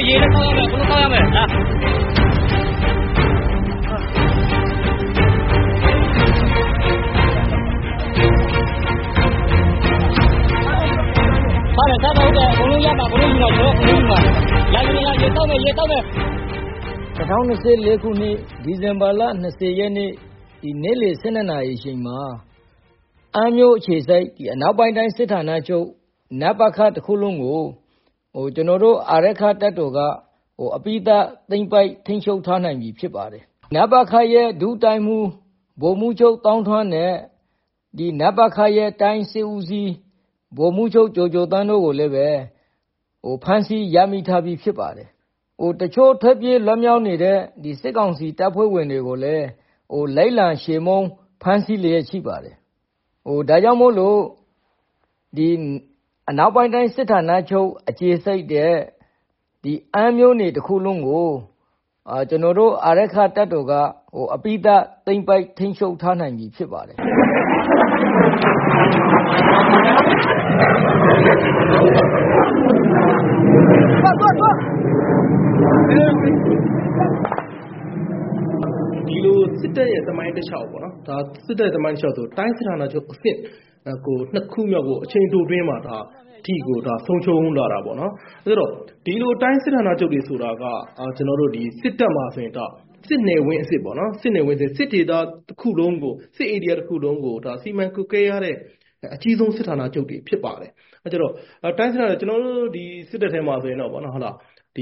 ရေလည်းကောက်ရမယ်ဘလို့ကောက်ရမယ်လားပါတယ်စားတော့တယ်ဘလို့ရမှာဘလို့ယူမှာတော့ဘလို့ယူမှာလာရေတောက်မယ် 2024ခုနှစ်ဒီဇင်ဘာလ20ရက်နေ့ဒီနေ့လယ်12နာရီအချိန်မှာအမ်းမြို့အခြေစိုက်ဒီအနောက်ပိုင်းတိုင်းစစ်ဌာနချုပ်နပခတစ်ခုလုံးကိုကျွန်တော်တို့အာရခတပ်တော်ကအပိသသိမ့်ပိုက်ထိန်းချုပ်ထားနိုင်ပြီဖြစ်ပါတယ်နပခရဲ့ဒုတိုင်းမှုဗိုလ်မှူးချုပ်တောင်းထွန်းနဲ့ဒီနပခရဲ့တိုင်းစစ်ဦးစီးဗိုလ်မှူးချုပ်ကျော်ကျော်တန်းတို့ကိုလည်းပဲဖမ်းဆီးရမိထားပြီးဖြစ်ပါတယ်တချို့ထွက်ပြေးလွတ်မြောက်နေတဲ့ဒီစစ်ကောင်စီတပ်ဖွဲ့ဝင်တွေကိုလည်းလိုက်လံရှေမုံဖမ်းဆီးလျက်ရှိပါတယ်ဒါကြောင့်မို့လို့ဒီအနောက်ပိုင်းတိုင်းစစ်ဌာနချုပ်အခြေစိုက်တဲ့ဒီအမ်းမြို့နယ်တစ်ခုလုံးကိုကျွန်တော်တို့အာရခတပ်တော်ကအပိသသိမ့်ပိုက်ထိန်းချုပ်ထားနိုင်ပြီဖြစ်ပါတယ်ဒီလိုစစ်တပ်ရဲ့သမိုင်းတစ်လျှောက်ပေါ့နော်ဒါစစ်တပ်ရဲ့သမိုင်းတစ်လျှောက်ဆိုတိုင်းစစ်ဌာနချုပ်အဆင့်ကိုနှစ်ခုမြောက်ကိုအချိန်တိုတွင်းမှာဒါဒီကိုဒါဆုံးရှုံးလာတာပေါ့နော်အဲ့တော့ဒီလိုတိုင်းစစ်ဌာနချုပ်တွေဆိုတာကကျွန်တော်တို့ဒီစစ်တပ်မှာဆိုရင်ဒါစစ်နယ်ဝင်းအစ်စ်ပေါ့နော်စစ်နယ်ဝင်းစစ်ဒေသတစ်ခုလုံးကိုစစ်ဧရိယာတစ်ခုလုံးကိုဒါစီမံကွပ်ကဲရတဲ့အကြီးဆုံးစစ်ဌာနချုပ်တွေဖြစ်ပါတယ်အဲကြတော့တိုင်းစစ်ဌာနကျွန်တော်တို့ဒီစစ်တပ်ထဲမှာဆိုရင်တော့ပေါ့နော်ဟုတ်လားဒီ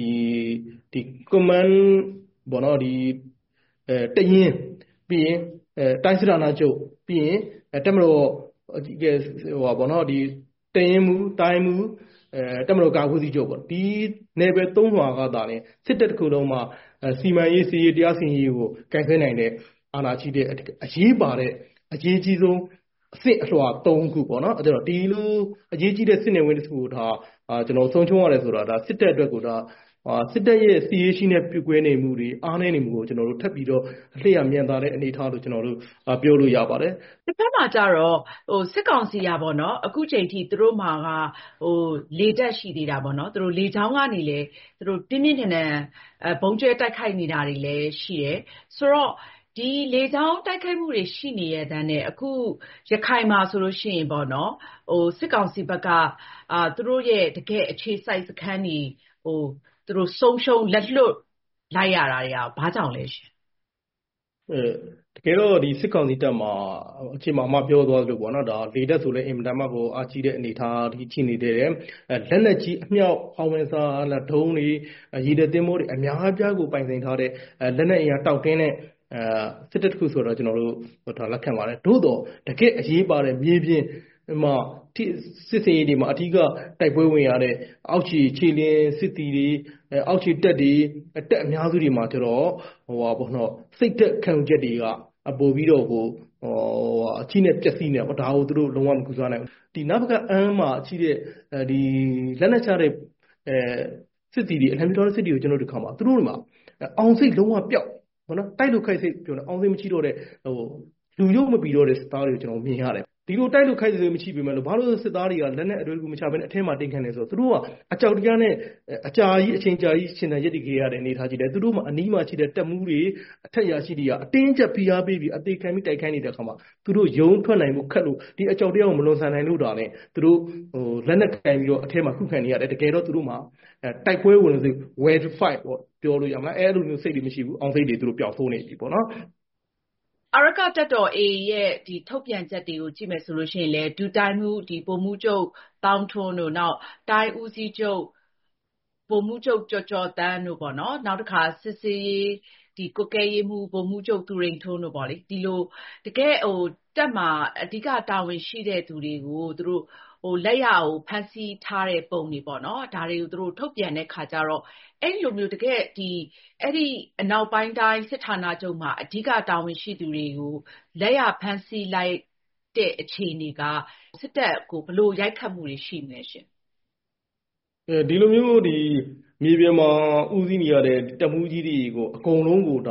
command ပေါ့နော်ဒီတရင်ပြီးရင်တိုင်းစစ်ဌာနချုပ်ပြီးရင်တက်မတော်အကြီးကဲဟိုပါပေါ့နော်ဒီတရင်မူတိုင်းမူတက်မတော်ကာကွယ်စီချုပ်ပေါ့ဒီနယ်ပယ်၃လွှာကသာလဲစစ်တပ်တစ်ခုလုံးမှာစီမံရေးစီရေးတရားစီရင်ရေးကိုကင်ဆယ်နိုင်တဲ့အာဏာရှိတဲ့အရေးပါတဲ့အရေးကြီးဆုံးအဆင့်အလွှာ၃ခုပေါ့နော်အဲ့တော့ဒီလိုအရေးကြီးတဲ့စစ်နယ်ဝင်တစ်ခုကိုဒါကျွန်တော်ဆုံးချုံးရတယ်ဆိုတာဒါစစ်တပ်အတွက်ကိုဒါစစ်တပ်ရဲ့စီရေးရှိတဲ့ပြုကွဲနေမှုတွေအားနည်းနေမှုကိုကျွန်တော်တို့ထပ်ပြီးတော့အလျှက်မြန်သာတဲ့အနေအထားလို့ကျွန်တော်တို့ပြောလို့ရပါတယ်။တစ်ဖက်မှာကြတော့စစ်ကောင်စီရပေါ့နော်အခုချိန်ထိသူတို့မှာကလေတက်ရှိသေးတာပေါ့နော်သူတို့လေချောင်းကနေလေသူတို့ပြင်းပြင်းထန်ထန်ဘုံကျဲတိုက်ခိုက်နေတာတွေလည်းရှိတယ်ဆိုတော့ဒီလေချောင်းတိုက်ခိုက်မှုတွေရှိနေရတဲ့နဲ့အခုရခိုင်မှာဆိုလို့ရှိရင်ပေါ့နော်စစ်ကောင်စီဘက်ကသူတို့ရဲ့တကယ်အခြေစိုက်စခန်းတွေသူတို့ဆုံးရှုံးလက်လွတ်လိုက်ရတာတွေကဘာကြောင့်လဲရှင်တကယ်တော့ဒီစစ်ကောင်စီတပ်မှာအချိန်မှပြောသွားလို့ပေါ့နော်ဒါလေတက်ဆိုလဲအင်မတန်မှကိုအားကြီးတဲ့အနေအထားဒီရှိနေသေးတယ်လက်နက်ကြီးအမြောက်အောင်ဝင်စာဒုံးတွေရေတပ်သင်္ဘောတွေအများအပြားကိုပိုင်ဆိုင်ထားတဲ့လက်နက်အင်အားတောက်တင်းတဲ့စစ်တပ်တစ်ခုဆိုတော့ကျွန်တော်တို့ဒါလက်ခံပါတယ်သို့တော့တကယ်အရေးပါတဲ့မြေပြင်မှာစစ်စင်ရေးတွေမှာအထူးကတိုက်ပွဲဝင်ရတဲ့အောက်ခြေခြေလင်းစစ်တီတွေအောက်ခြေတက်တွေတက်အများစုတွေမှာကျတော့ပေါ့နော်စိတ်သက်ခံချက်တွေကပို့ပြီးတော့အချင်းနဲ့ပျက်စီးနေပေါ့ဒါကိုသူတို့လုံးဝမကူစားနိုင်ဘူးဒီနောက်ဘက်ကအမ်းမှာအချင်းတဲ့ဒီလက်နက်ချတဲ့စစ်တီတွေအလံမတော်တဲ့စစ်တီကိုကျွန်တော်တို့ခါမှာသူတို့တွေမှာအောင်စိတ်လုံးဝပျောက်ပေါ့နော်တိုက်လို့ခိုက်စိတ်ပြောတယ်အောင်စိတ်မရှိတော့တဲ့လူရုပ်မပြီးတော့တဲ့စသားတွေကိုကျွန်တော်မြင်ရတယ်ဒီလိုတိုက်လို့ခိုက်စိတ်မရှိပေမဲ့လို့ဘာလို့စစ်သားတွေကလက်နဲ့အတွေ့အကြုံမချဘဲနဲ့အထက်မှာတင်ခံနေဆိုတော့သူတို့ကအကြောက်တရားနဲ့အကြာကြီးအချိန်ကြာကြီးရှင်သန်ရက်တည်ခဲ့ရတဲ့အနေအထားကြီးတယ်သူတို့မှာအနီးမှာရှိတဲ့တက်မှုတွေအထက်ရရှိတွေကအတင်းကျပ်ဖိအားပေးပြီးအသေးခံပြီးတိုက်ခိုင်းနေတဲ့အခါမှာသူတို့ယုံထွက်နိုင်မှုခက်လို့ဒီအကြောက်တရားကိုမလွန်ဆန်နိုင်လို့ဒါနဲ့သူတို့လက်နဲ့ခံပြီးတော့အထက်မှာခုခံနေရတယ်တကယ်တော့သူတို့မှာတိုက်ပွဲဝင်လို့ well to fight ပေါ့ပြောလို့ရမလားအဲ့လိုမျိုးစိတ်တွေမရှိဘူးအောင်စိတ်တွေသူတို့ပျောက်ဆုံးနေပြီပေါ့နော်အာရကတပ်တော် AA ရဲ့ဒီထုတ်ပြန်ချက်တွေကိုကြည့်မယ်ဆိုလို့ရှိရင်လည်းဒုတိုင်းမှုဒီဗိုလ်မှူးချုပ်တောင်းထွန်းတို့နောက်တိုင်းဦးစီးချုပ်ဗိုလ်မှူးချုပ်ကျော်ကျော်တန်းတို့ပေါ့နော်နောက်တစ်ခါစစ်စေးဒီကုကဲရေးမှုဗိုလ်မှူးချုပ်သူရိန်ထွန်းတို့ပေါ့လေဒီလိုတကယ်တက်မှာအဓိကတာဝန်ရှိတဲ့သူတွေကိုသူတို့လက်ရဖမ်းဆီးထားတဲ့ပုံတွေပေါ့နော်ဒါတွေကိုသူတို့ထုတ်ပြန်တဲ့ခါကျတော့အဲ့လိုမျိုးတကယ်အဲ့ဒီအနောက်ပိုင်းတိုင်းစစ်ဌာနချုပ်မှာအဓိကတာဝန်ရှိသူတွေကိုလက်ရဖမ်းဆီးလိုက်တဲ့အခြေအနေကစစ်တပ်ကိုဘယ်လိုရိုက်ခတ်မှုတွေရှိမလဲရှင်ဒီလိုမျိုးဒီမြေပြင်မှာဦးစီးနေရတဲ့တပ်မှုကြီးတွေကိုအကုန်လုံးကိုဒါ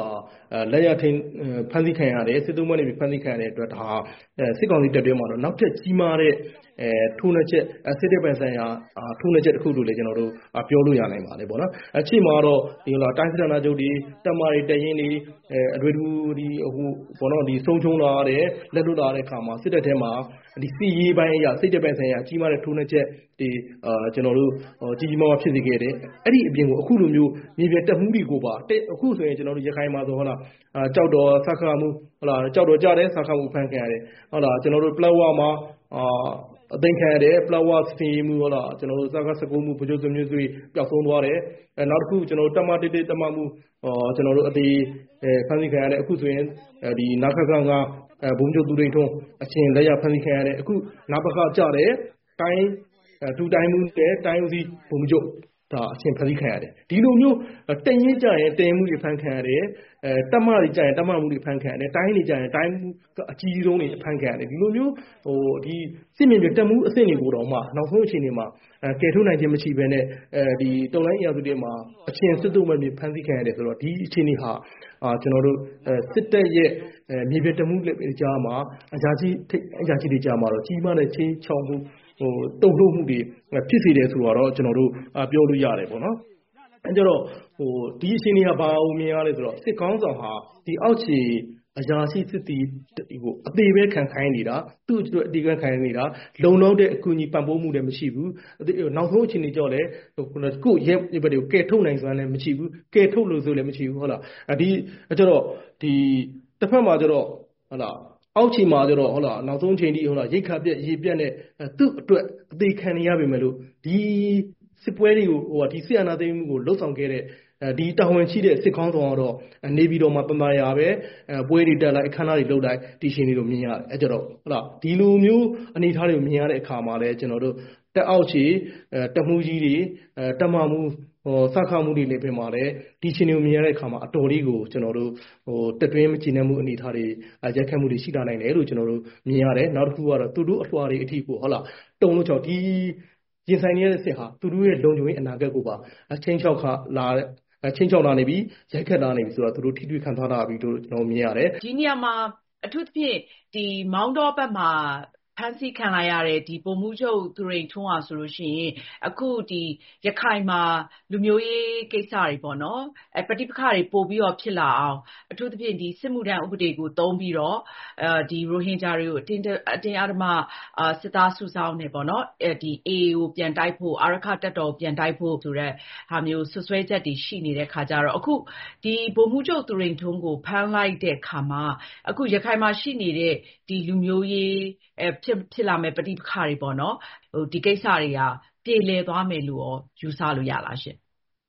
လက်ရထိန်ဖမ်းဆီးခံရတယ်စစ်သုံးဘက်နေပြီးဖမ်းဆီးခံရတဲ့အတွက်ဒါစစ်ကောင်စီတပ်တွေမှာတော့နောက်ထပ်ကြီးမားတဲ့ထိုးနှက်ချက်စစ်တပ်ပန်ဆိုင်ရာထိုးနှက်ချက်တစ်ခုလို့လည်းကျွန်တော်တို့ပြောလို့ရနိုင်ပါတယ်ပေါ့နော်အခြေမှာတော့ဒီတိုင်းစစ်ဌာနချုပ်တွေတပ်မတွေတပ်ရင်းတွေအတွေ့အကြုံဒီဘောနော်ဒီဆုံးချုံလာတဲ့လက်လွတ်လာတဲ့အခါမှာစစ်တပ်ထဲမှာဒီစီရေးပိုင်းအရာစစ်တပ်ပန်ဆိုင်ရာကြီးမားတဲ့ထိုးနှက်ချက်ဒီကျွန်တော်တို့ကြီးမားဖြစ်စေခဲ့တယ်အဲ့ဒီအပြင်ကိုအခုလိုမျိုးမြေပြင်တပ်မှုတွေကိုပါအခုဆိုရင်ကျွန်တော်တို့ရခိုင်မှာဆိုဟုတ်လားကြောက်တော်စခါမှုဟုတ်လားကြောက်တော်ကြတဲ့စခါမှုဖန်ခံရတယ်ဟုတ်လားကျွန်တော်တို့ပလက်ဝမှာအသိခံရတယ်ပလက်ဝစင်မှုဟုတ်လားကျွန်တော်တို့စကားစကူမှုဗကြိုးစမျိုးတွေပျောက်ဆုံးသွားတယ်နောက်တစ်ခုကျွန်တော်တို့တမတေးတမမှုကျွန်တော်တို့အသေးဖန်ဆီးခံရတယ်အခုဆိုရင်ဒီနာခခကဘုံကျုပ်သူတွေထုံးအချင်းလက်ရဖန်ဆီးခံရတယ်အခုနာပခကြတဲ့တိုင်းဒူတိုင်းမှုနဲ့တိုင်းဦးစီးဘုံကျုပ်ဒါအချင်းဖန်ဆီးခံရတယ်ဒီလိုမျိုးတင်ရင်ကြရင်တင်မှုတွေဖန်ခံရတယ်တက်မတွေကြရင်တက်မမှုတွေဖန်ခံရတယ်တိုင်းတွေကြရင်တိုင်းမှုအကြီးဆုံးတွေဖန်ခံရတယ်ဒီလိုမျိုးဒီစစ်မြေပြင်တက်မှုအဆင့်တွေကိုတော့မှနောက်ဆုံးအခြေအနေမှာကယ်ထုတ်နိုင်ခြင်းမရှိဘဲနဲ့ဒီတုံလိုင်းအရာစုတွေမှာအချင်းစစ်တုံးမဲ့ဖန်ဆီးခံရတယ်ဆိုတော့ဒီအခြေအနေဟာကျွန်တော်တို့စစ်တပ်ရဲ့မြေပြင်တက်မှုတွေကြားမှာအရာကြီးတွေကြားမှာတော့ကြီးမားတဲ့ချင်းချောင်းမှုတုံ့လို့မှုတွေဖြစ်စေတယ်ဆိုတော့ကျွန်တော်တို့ပြောလို့ရတယ်ပေါ့နော်အဲကြတော့ဒီအချိန်တွေကဘာအောင်မြင်ရလဲဆိုတော့စစ်ကောင်းဆောင်ဟာဒီအောက်ခြေအရာရှိစစ်တီကိုအသေးပဲခံခိုင်းနေတာသူ့အတွက်အသေးခံခိုင်းနေတာလုံလောက်တဲ့အကူအညီပံ့ပိုးမှုလည်းမရှိဘူးနောက်ဆုံးအချိန်တွေကြောက်လဲကိုယ့်ရဲ့ဘက်တွေကိုကယ်ထုတ်နိုင်စွမ်းလည်းမရှိဘူးကယ်ထုတ်လို့ဆိုလည်းမရှိဘူးဟုတ်လားဒီကြတော့ဒီတစ်ဖက်မှာကြတော့ဟုတ်လားအောက်ခြေမှာကြတော့ဟုတ်လားနောက်ဆုံးချိန်ထိဟုတ်လားရိတ်ခါပြက်ရေပြက်နဲ့သူ့အတွက်အသေးခံနေရပြီမဲ့လို့ဒီစစ်ပွဲတွေကိုဒီစစ်အာဏာသိမ်းမှုကိုလှုပ်ဆောင်ခဲ့တဲ့ဒီတာဝန်ရှိတဲ့စစ်ကောင်းဆောင်ကတော့နေပြည်တော်မှာပမာယာပဲပွဲတွေတက်လိုက်အခမ်းအနားတွေလုပ်လိုက်ဒီရှင်တွေကိုမြင်ရတယ်အဲကြတော့ဟုတ်လားဒီလိုမျိုးအနေအထားတွေကိုမြင်ရတဲ့အခါမှာလဲကျွန်တော်တို့တက်အောက်ခြေတက်မှုကြီးတွေတက်မမှုစခါမှုတွေလည်းပြင်ပါလေဒီရှင်တွေကိုမြင်ရတဲ့အခါမှာအတော်လေးကိုကျွန်တော်တို့တက်တွင်းမကြည်နေမှုအနေအထားတွေရက်ခတ်မှုတွေရှိလာနိုင်တယ်လို့ကျွန်တော်တို့မြင်ရတယ်နောက်တစ်ခုကတော့သူတို့အထွာတွေအထီးကိုဟုတ်လားတုံလို့ကြောင့်ဒီရင်ဆိုင်နေတဲ့စစ်ဟာသူတို့ရဲ့လုံခြုံရေးအနာဂတ်ကိုပါချင်းချောက်လာနေပြီရိုက်ခတ်လာနေပြီဆိုတော့သူတို့ထိတွေ့ခံထားတာပြီလို့ကျွန်တော်မြင်ရတယ်ဒီနေရာမှာအထူးသဖြင့်ဒီမောင်းတော်ဘက်မှာဖမ်းဆီးခံလိုက်ရတဲ့ဒီပုံမှုချုပ်သူရိန်ထွန်းဟာဆိုလို့ရှိရင်အခုဒီရခိုင်မှာလူမျိုးရေးကိစ္စတွေပေါ့နော်ပဋိပက္ခတွေပို့ပြီးတော့ဖြစ်လာအောင်အထူးသဖြင့်ဒီစစ်မှုထမ်းဥပဒေကိုသုံးပြီးတော့ဒီရိုဟင်ဂျာတွေကိုအတင်းအဓမ္မစစ်သားစုဆောင်းနေပေါ့နော်ဒီ AA ကိုပြန်တိုက်ဖို့အာရခတပ်တော်ပြန်တိုက်ဖို့ဆိုတဲ့ဟာမျိုးဆွဆွဲချက်တွေရှိနေတဲ့ခါကျတော့အခုဒီပုံမှုချုပ်သူရိန်ထွန်းကိုဖမ်းလိုက်တဲ့ခါမှာအခုရခိုင်မှာရှိနေတဲ့ဒီလူမျိုးရေးဖြစ်လာမဲ့ပဋိပက္ခတွေပေါ့နော်ဒီကိစ္စတွေကပြေလည်သွားမယ်လို့ယူဆလို့ရလားရှင်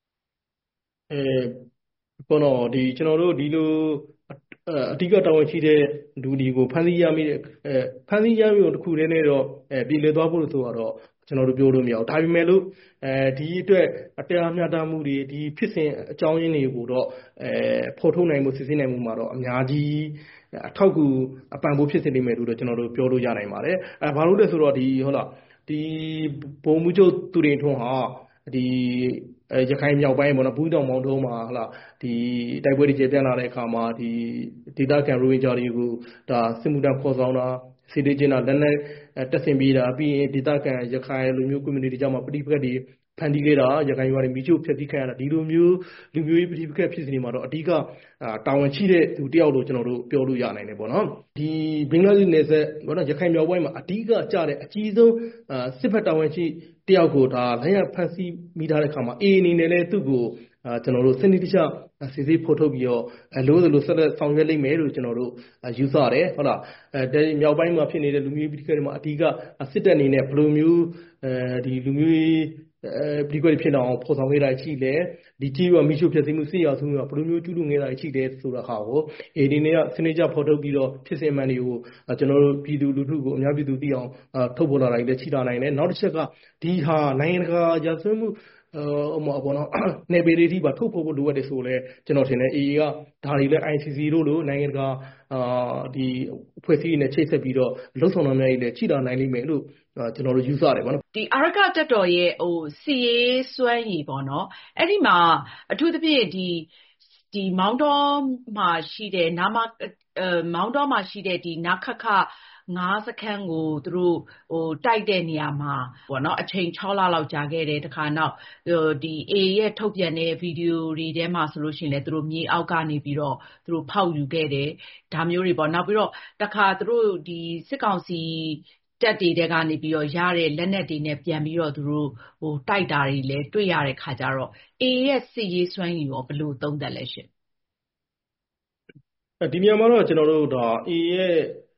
ပေါ့နော်ဒီကျွန်တော်တို့ဒီလိုအဓိကတာဝန်ရှိတဲ့လူတွေကိုဖမ်းဆီးရမိတဲ့ဖမ်းဆီးရမိုံတစ်ခုတည်းနဲ့တော့ပြည်လည်သွားဖို့လို့ဆိုတော့ကျွန်တော်တို့ပြောလို့မရဘူးဒါပေမဲ့လို့ဒီအတွက်အတရားမျှတမှုတွေဒီဖြစ်စဉ်အကြောင်းရင်းတွေကိုတော့ဖော်ထုတ်နိုင်မှုစစ်ဆေးနိုင်မှုမှာတော့အများကြီးအထောက်အကူအပံ့ပိုးဖြစ်စေနိုင်မယ်လို့တော့ကျွန်တော်တို့ပြောလို့ရနိုင်ပါတယ်ဘာလို့လဲဆိုတော့ဒီဟုတ်လားဒီဘုံမှုချုပ်သူရိန်ထွန်းဟာဒီရခိုင်မြောက်ပိုင်းပေါ့နော်ဘူးတောင်မောင်တုံးမှာဟုတ်လားဒီတိုက်ပွဲတွေကျေပြန့်လာတဲ့အခါမှာဒီဒေသခံရိုဟင်ဂျာတွေကိုဒါစစ်မှုထမ်းခေါ်ဆောင်တာစီဒေကျင်းတာလက်နက်တက်ဆင်ပေးတာပြီးရင်ဒေသခံရခိုင်လူမျိုး community ကြောင့်ပဋိပက္ခတွေဖန်တီးခဲ့တာရခိုင်ရွာတွေမိချို့ဖျက်ဆီးခံရတာဒီလိုမျိုးလူမျိုးရေးပဋိပက္ခဖြစ်စီနေမှာတော့အဓိကတာဝန်ရှိတဲ့သူတယောက်လို့ကျွန်တော်တို့ပြောလို့ရနိုင်တယ်ပေါ့နော်ဒီဘင်္ဂလားဒေ့ရှ်နယ်စပ်ပေါ့နော်ရခိုင်မြောက်ပိုင်းမှာအဓိကကြတဲ့အကြီးဆုံးစစ်ဖက်တာဝန်ရှိတယောက်ကိုဒါလက်ရဖန်ဆီးမိထားတဲ့အခါမှာအေးအနေနဲ့လည်းသူ့ကိုကျွန်တော်တို့စနစ်တကျစစ်ဆေးဖော်ထုတ်ပြီးတော့လို့ဆက်လက်ဆောင်ရွက်လိမ့်မယ်လို့ကျွန်တော်တို့ယူဆရတယ်ဟုတ်လားမြောက်ပိုင်းမှာဖြစ်နေတဲ့လူမျိုးပဋိပက္ခတွေမှာအဓိကစစ်တပ်အနေနဲ့ဘယ်လိုမျိုးဒီလူမျိုးပဋိပက္ခဖြစ်အောင်ဖော်ဆောင်ခဲ့တာရှိလဲဒီကြီးကမိရှုဖြစ်စီမှုစစ်ရာစုမှုကဘယ်လိုမျိုးကျူးလွန်ခဲ့တာရှိတယ်ဆိုတာဟာကိုဒီနေ့ကစနစ်ကျဖော်ထုတ်ပြီးတော့ဖြစ်စဉ်မှန်တွေကိုကျွန်တော်တို့ပြည်သူလူထုကိုအများပြည်သူသိအောင်ထုတ်ဖော်လာတာလည်းရှိတာနိုင်တယ်နောက်တစ်ချက်ကဒီဟာနိုင်ငံတကာရာဇဝတ်မှုဘောနော်နေပေရီတီပါထုတ်ဖို့လိုအပ်တယ်ဆိုလဲကျွန်တော်ထင်တယ် AA ကဒါတွေလဲ ICC တို့လိုနိုင်ငံတကာဒီအဖွဲ့အစည်းတွေနဲ့ချိတ်ဆက်ပြီးတော့လှုပ်ဆောင်တာများကြီးလဲချိတာနိုင်လိမ့်မယ်လို့ကျွန်တော်တို့ယူဆတယ်ပေါ့နော်ဒီအာရခတပ်တော်ရဲ့စီရေးစွမ်းရည်ပေါ့နော်အဲ့ဒီမှာအထူးသဖြင့်ဒီဒီမောင်းတောမှာရှိတဲ့မောင်းတောမှာရှိတဲ့ဒီနခခ9စခန်းကိုသူတို့တိုက်တဲ့နေရာမှာပေါ့နော်အချိန်6လလောက်ကြာခဲ့တယ်တခါနောက်ဒီ AA ရဲ့ထုတ်ပြန်တဲ့ဗီဒီယိုတွေထဲမှာဆိုလို့ရှိရင်လည်းသူတို့မြေအောက်ကနေပြီးတော့သူတို့ဖောက်ယူခဲ့တယ်ဒါမျိုးတွေပေါ့နောက်ပြီးတော့တခါသူတို့ဒီစစ်ကောင်စီတက်တွေတဲကနေပြီးတော့ရတဲ့လက်နက်တွေနဲ့ပြန်ပြီးတော့သူတို့တိုက်တာတွေလည်းတွေ့ရတဲ့ခါကျတော့ AA ရဲ့စစ်ရေးစွမ်းရည်ရောဘယ်လိုသုံးသပ်လဲရှင်ဒီနေရာမှာတော့ကျွန်တော်တို့ဒါ AA ရဲ့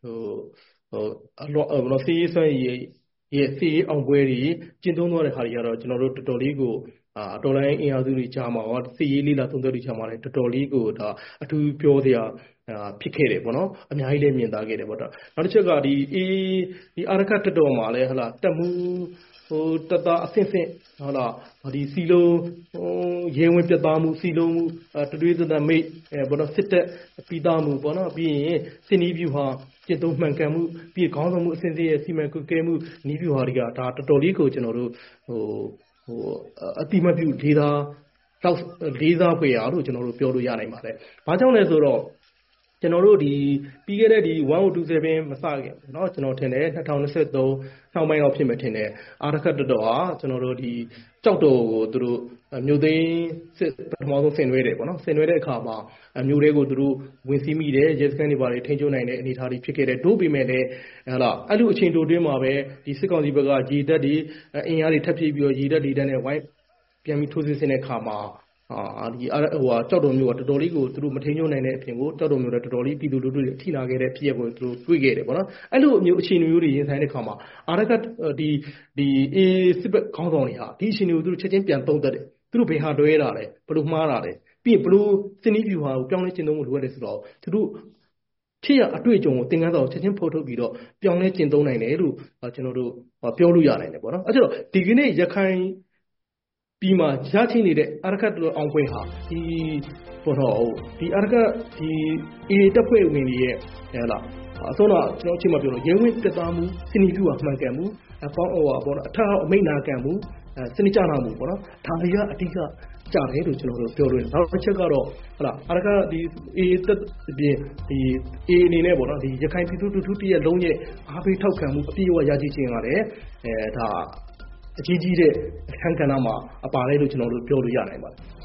စစ်ရေးစွမ်းရည်ရဲ့စစ်ရေးအောင်ပွဲတွေကျင့်သုံးသွားတဲ့ဟာတွေကတော့ကျွန်တော်တို့တော်တော်လေးကိုတော်လိုင်းအင်အားစုတွေကြားမှာရောစစ်ရေးလေးလာသုံးသက်တွေကြားမှာလည်းတော်တော်လေးကိုဒါအထူးပြောစရာဖြစ်ခဲ့တယ်ပေါ့နော်အများကြီးလည်းမြင်သားခဲ့တယ်ပေါ့နောက်တစ်ချက်ကဒီအာရခတက်တော်မှာလည်းဟလာတက်မှုတတအဆင့်ဆင့်ဟုတ်လားဒီစီလုံးရဲဝင်ပြတ်သားမှုစီလုံးမှုတတွေးသမိတ်ဘောတော့စစ်တက်ပြီးသားမှုပေါ့နော်ပြီးရင်စင်နီးဗျူဟာကျင့်သုံးမှန်ကန်မှုပြီးခေါင်းဆောင်မှုအစဉ်အဆက်စီမံကွပ်ကဲမှုနီးဗျူဟာတွေကဒါတော်တော်လေးကိုကျွန်တော်တို့အတိမပြုလေးစားဖွယ်ရလို့ကျွန်တော်တို့ပြောလို့ရနိုင်ပါတယ်။ဘာကြောင့်လဲဆိုတော့ကျွန်တော်တို့ဒီပြီးခဲ့တဲ့ဒီ1027မစခင်เนาะကျွန်တော်ထင်တယ်2023နောက်ပိုင်းတော့ဖြစ်မယ်ထင်တယ်အာရခတ်တော်ဟာကျွန်တော်တို့ဒီကြောက်တော်ကိုသူတို့မြို့သိမ်းစစ်ပထမဆုံးဆင်နွှဲတယ်ပေါ့နော်ဆင်နွှဲတဲ့အခါမှာမြို့တွေကိုသူတို့ဝင်စီးမိတယ်ရဲစခန်းတွေပါတွေထိန်းချုပ်နိုင်တဲ့အနေအထားတွေဖြစ်ခဲ့တယ်တို့ပေမဲ့လည်းဟလာအဲ့လိုအချိန်တိုတွင်းမှာပဲဒီစစ်ကောင်စီဘက်ကရေတပ်တွေအင်အားတွေထပ်ဖြည့်ပြီးတော့ရေတပ်တွေနဲ့ဝိုင်းပြန်ပြီးထိုးစစ်ဆင်တဲ့အခါမှာဒီကြောက်တော်မျိုးကတော်တော်လေးကိုသူတို့မထိန်ချုပ်နိုင်တဲ့အပြင်ကိုကြောက်တော်မျိုးလည်းတော်တော်လေးပြည်သူလူထုတွေထိနာခဲ့တဲ့ဖြစ်ရပ်ကိုသူတို့တွေ့ခဲ့တယ်ပေါ့နော်အဲ့လိုမျိုးအခြေအနေမျိုးတွေရင်ဆိုင်တဲ့အခါမှာအာရကဒီစစ်ဘက်ခေါင်းဆောင်တွေဟာဒီအခြေအနေကိုသူတို့ချက်ချင်းပြန်သုံးသပ်တယ်သူတို့ဘယ်ဟာတွဲတာလဲဘယ်လိုမှားတာလဲပြီးရင်ဘယ်လိုစနစ်ဗျူဟာကိုပြောင်းလဲကျင့်သုံးဖို့လိုအပ်တယ်ဆိုတော့သူတို့ဖြစ်ရအတွေ့အကြုံကိုသင်ခန်းစာကိုချက်ချင်းဖော်ထုတ်ပြီးတော့ပြောင်းလဲကျင့်သုံးနိုင်တယ်လို့ကျွန်တော်တို့ပြောလို့ရနိုင်တယ်ပေါ့နော်အဲ့တော့ဒီကနေ့ရခိုင်ပြီးမှရချိနေတဲ့အာရခတ်အောင်ပွဲဟာဒီပေါ်တော့ဒီအာရခတ်ဒီတပ်ဖွဲ့ဝင်တွေရဲ့ဟဲ့လားအဆုံးတော့ကျွန်တော်အချိန်မှပြောလို့ရဲဝင်းတက်သားမှုစနစ်ပြုမှန်ကန်မှုပေါ့နော်အထက်အမိန့်နာခံမှုစနစ်ကြနာမှုပေါ့နော်ဒါတွေကအဓိကကြတယ်လို့ကျွန်တော်တို့ပြောလို့နောက်တစ်ချက်ကတော့ဟုတ်လားအာရခတ်ဒီတက်ပြင်ဒီအနေနဲ့ပေါ့နော်ဒီရခိုင်ပြည်သူလူထုတည်းရဲ့လုံးရဲ့အားပေးထောက်ခံမှုအပြည့်အဝရရှိခြင်းရတယ်ဒါအကြီးကြီးတဲ့အခန်းကဏ္ဍမှာအပါလဲလို့ကျွန်တော်တို့ပြောလို့ရနိုင်ပါတယ်